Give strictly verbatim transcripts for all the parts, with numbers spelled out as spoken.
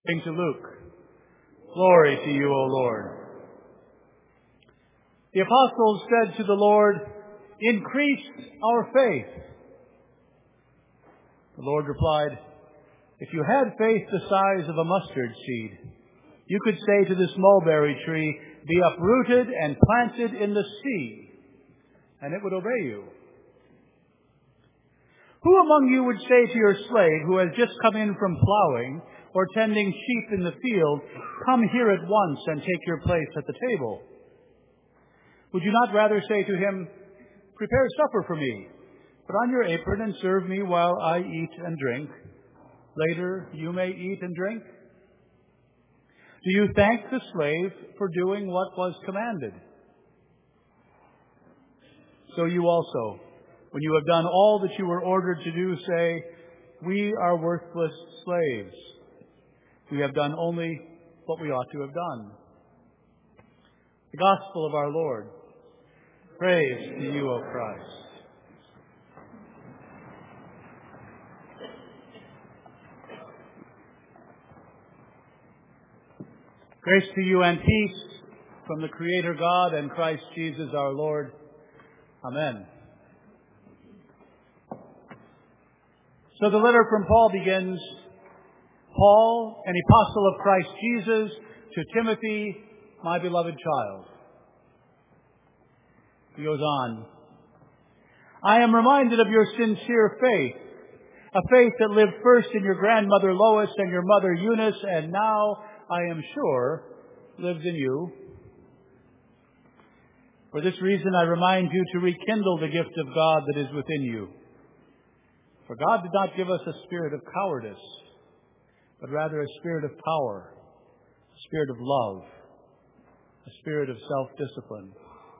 According to Luke. Glory to you, O Lord. The apostles said to the Lord, "Increase our faith." The Lord replied, "If you had faith the size of a mustard seed, you could say to this mulberry tree, 'Be uprooted and planted in the sea,' and it would obey you. Who among you would say to your slave who has just come in from plowing or tending sheep in the field, 'Come here at once and take your place at the table'? Would you not rather say to him, 'Prepare supper for me, put on your apron and serve me while I eat and drink. Later you may eat and drink'? Do you thank the slave for doing what was commanded? So you also, when you have done all that you were ordered to do, say, 'We are worthless slaves. We have done only what we ought to have done.'" The Gospel of our Lord. Praise to you, O Christ. Grace to you and peace from the Creator God and Christ Jesus our Lord. Amen. So the letter from Paul begins, "Paul, an apostle of Christ Jesus, to Timothy, my beloved child." He goes on, "I am reminded of your sincere faith, a faith that lived first in your grandmother Lois and your mother Eunice, and now, I am sure, lives in you. For this reason, I remind you to rekindle the gift of God that is within you. For God did not give us a spirit of cowardice, but rather a spirit of power, a spirit of love, a spirit of self-discipline.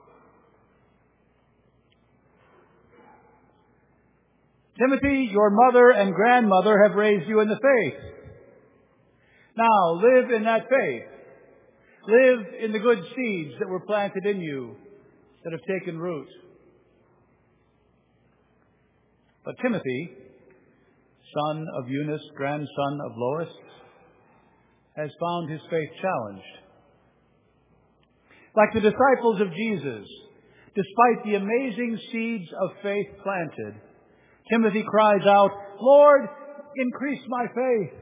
Timothy, your mother and grandmother have raised you in the faith. Now live in that faith. Live in the good seeds that were planted in you, that have taken root. But Timothy, son of Eunice, grandson of Lois, has found his faith challenged. Like the disciples of Jesus, despite the amazing seeds of faith planted, Timothy cries out, "Lord, increase my faith."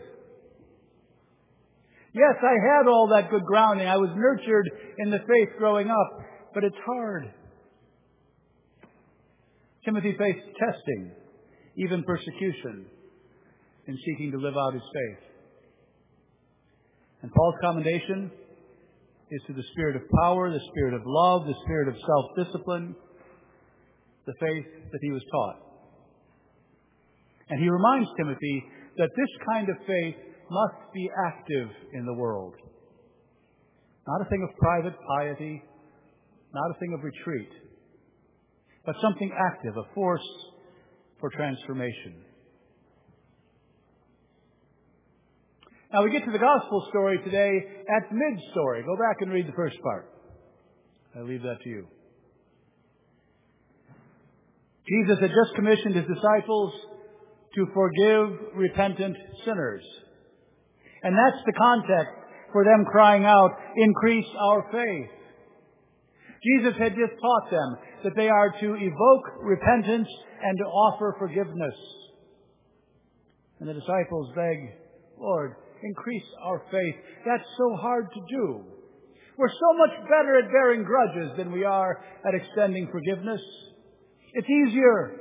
Yes, I had all that good grounding. I was nurtured in the faith growing up, but it's hard. Timothy faced testing, even persecution, in seeking to live out his faith. And Paul's commendation is to the spirit of power, the spirit of love, the spirit of self-discipline, the faith that he was taught. And he reminds Timothy that this kind of faith must be active in the world. Not a thing of private piety, not a thing of retreat, but something active, a force for transformation. Now we get to the gospel story today at mid-story. Go back and read the first part. I leave that to you. Jesus had just commissioned his disciples to forgive repentant sinners. And that's the context for them crying out, "Increase our faith." Jesus had just taught them that they are to evoke repentance and to offer forgiveness. And the disciples beg, "Lord, increase our faith." That's so hard to do. We're so much better at bearing grudges than we are at extending forgiveness. It's easier.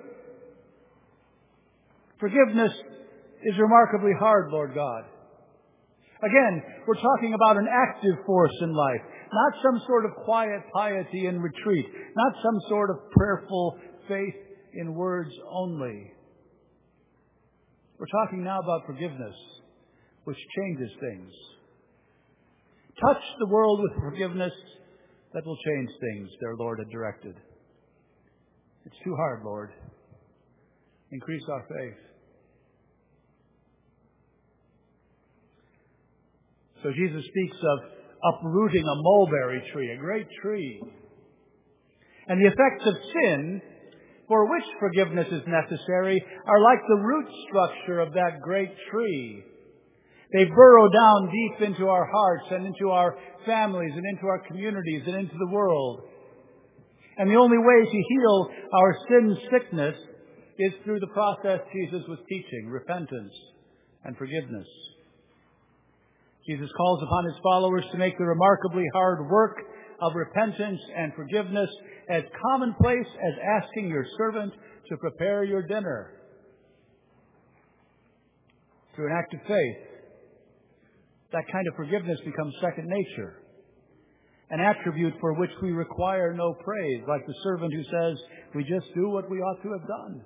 Forgiveness is remarkably hard, Lord God. Again, we're talking about an active force in life, not some sort of quiet piety in retreat, not some sort of prayerful faith in words only. We're talking now about forgiveness, which changes things. Touch the world with forgiveness that will change things, their Lord had directed. It's too hard, Lord. Increase our faith. So Jesus speaks of uprooting a mulberry tree, a great tree. And the effects of sin, for which forgiveness is necessary, are like the root structure of that great tree. They burrow down deep into our hearts and into our families and into our communities and into the world. And the only way to heal our sin sickness is through the process Jesus was teaching, repentance and forgiveness. Jesus calls upon his followers to make the remarkably hard work of repentance and forgiveness as commonplace as asking your servant to prepare your dinner. Through an act of faith, that kind of forgiveness becomes second nature, an attribute for which we require no praise, like the servant who says, we just do what we ought to have done.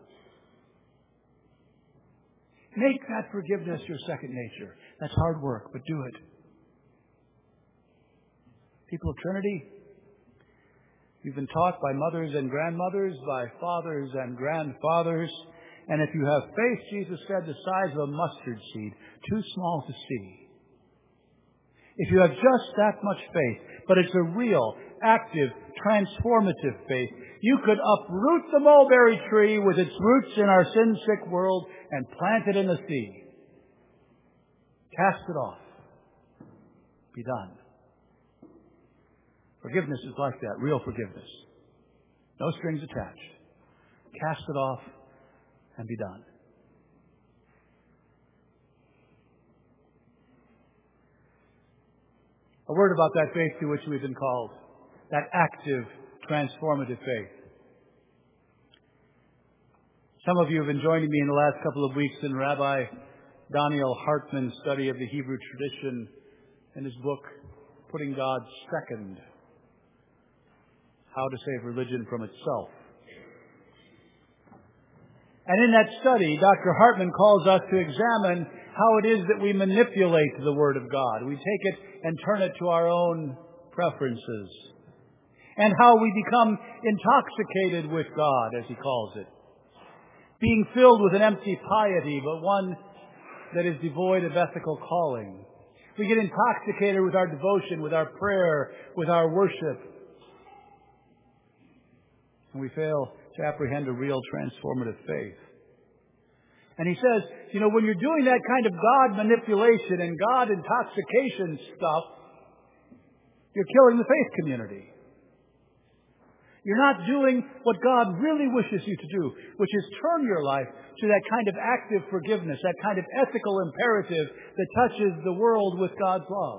Make that forgiveness your second nature. That's hard work, but do it. People of Trinity, you've been taught by mothers and grandmothers, by fathers and grandfathers, and if you have faith, Jesus said, the size of a mustard seed, too small to see. If you have just that much faith, but it's a real, active, transformative faith, you could uproot the mulberry tree with its roots in our sin-sick world and plant it in the sea. Cast it off. Be done. Forgiveness is like that, real forgiveness. No strings attached. Cast it off and be done. A word about that faith to which we've been called, that active, transformative faith. Some of you have been joining me in the last couple of weeks in Rabbi Daniel Hartman's study of the Hebrew tradition in his book, Putting God Second, How to Save Religion from Itself. And in that study, Doctor Hartman calls us to examine how it is that we manipulate the Word of God. We take it and turn it to our own preferences. And how we become intoxicated with God, as he calls it. Being filled with an empty piety, but one that is devoid of ethical calling. We get intoxicated with our devotion, with our prayer, with our worship. And we fail to apprehend a real transformative faith. And he says, you know, when you're doing that kind of God manipulation and God intoxication stuff, you're killing the faith community. You're not doing what God really wishes you to do, which is turn your life to that kind of active forgiveness, that kind of ethical imperative that touches the world with God's love.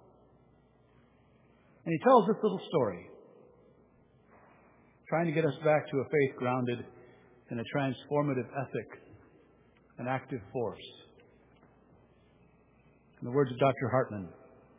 And he tells this little story, trying to get us back to a faith grounded in a transformative ethic, an active force. In the words of Doctor Hartman,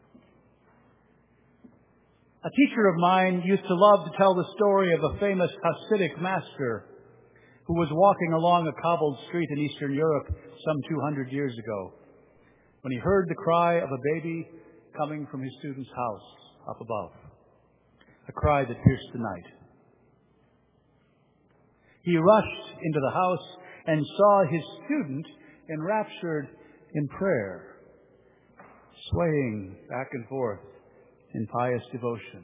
a teacher of mine used to love to tell the story of a famous Hasidic master who was walking along a cobbled street in Eastern Europe some two hundred years ago when he heard the cry of a baby coming from his student's house up above, a cry that pierced the night. He rushed into the house and saw his student enraptured in prayer, swaying back and forth in pious devotion.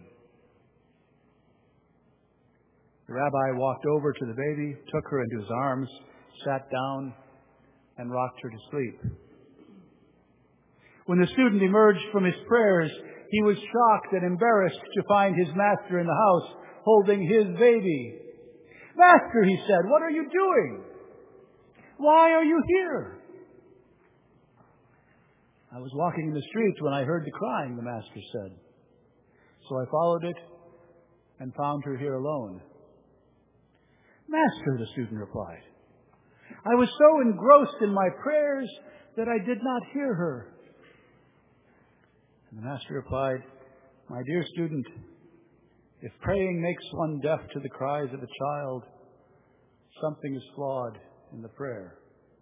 The rabbi walked over to the baby, took her into his arms, sat down, and rocked her to sleep. When the student emerged from his prayers, he was shocked and embarrassed to find his master in the house holding his baby. "Master," he said, "what are you doing? Why are you here?" "I was walking in the street when I heard the crying," the master said. "So I followed it and found her here alone." "Master," the student replied, "I was so engrossed in my prayers that I did not hear her." And the master replied, "My dear student, if praying makes one deaf to the cries of a child, something is flawed in the prayer."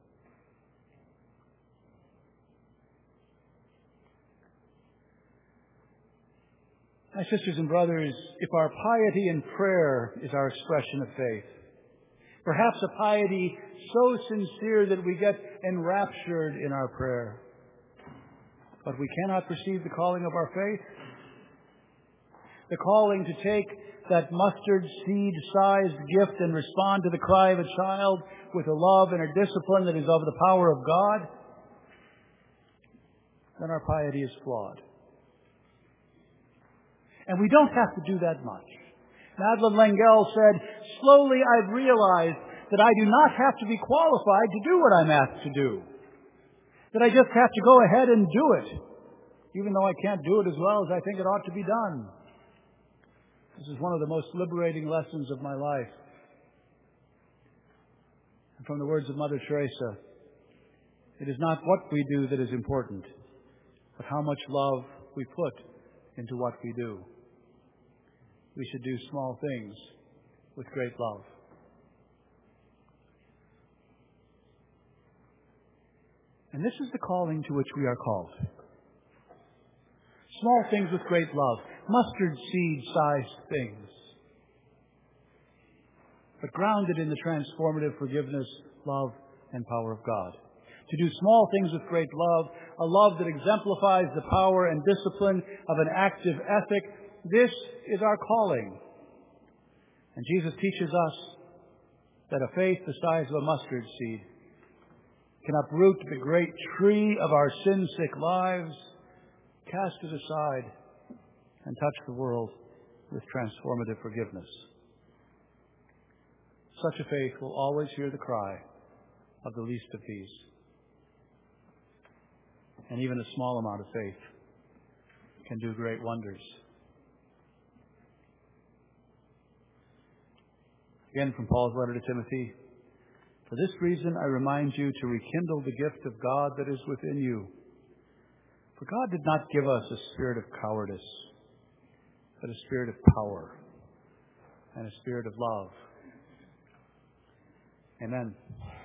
My sisters and brothers, if our piety in prayer is our expression of faith, perhaps a piety so sincere that we get enraptured in our prayer, but we cannot perceive the calling of our faith, the calling to take that mustard seed-sized gift and respond to the cry of a child with a love and a discipline that is of the power of God, then our piety is flawed. And we don't have to do that much. Madeleine L'Engle said, "Slowly I've realized that I do not have to be qualified to do what I'm asked to do. That I just have to go ahead and do it, even though I can't do it as well as I think it ought to be done." This is one of the most liberating lessons of my life. And from the words of Mother Teresa, it is not what we do that is important, but how much love we put into what we do. We should do small things with great love. And this is the calling to which we are called. Small things with great love, mustard seed-sized things, but grounded in the transformative forgiveness, love, and power of God. To do small things with great love, a love that exemplifies the power and discipline of an active ethic, this is our calling. And Jesus teaches us that a faith the size of a mustard seed can uproot the great tree of our sin-sick lives, cast it aside, and touch the world with transformative forgiveness. Such a faith will always hear the cry of the least of these. And even a small amount of faith can do great wonders. Again, from Paul's letter to Timothy, "For this reason I remind you to rekindle the gift of God that is within you. For God did not give us a spirit of cowardice, but a spirit of power and a spirit of love." Amen.